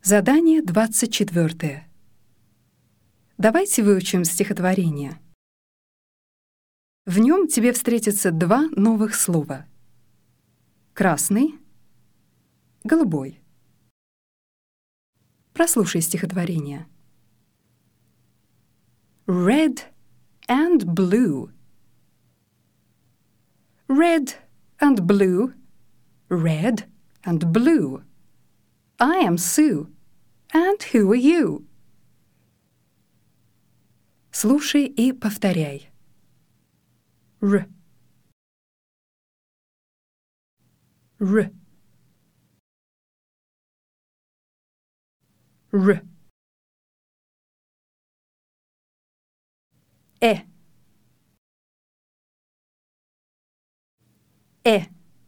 Задание 24. Давайте выучим стихотворение. В нем тебе встретятся два новых слова. Красный, голубой. Прослушай стихотворение. Red and blue. Red and blue. Red and blue. I am Sue. And who are you? Слушай и повторяй. Р. Р. Р. Э. Э.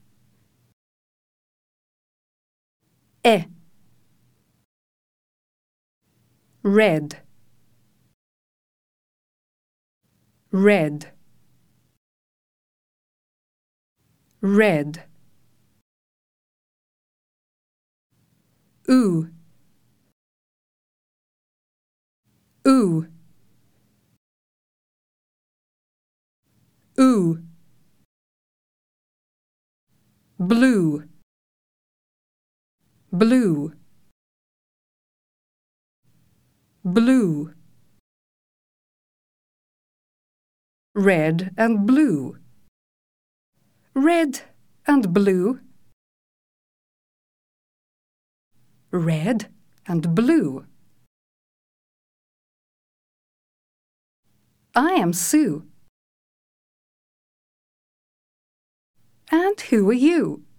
Э. Red. Red. Red. Ooh. Ooh. Ooh. Blue. Blue. Blue. Red and blue. Red and blue. Red and blue. I am Sue. And who are you?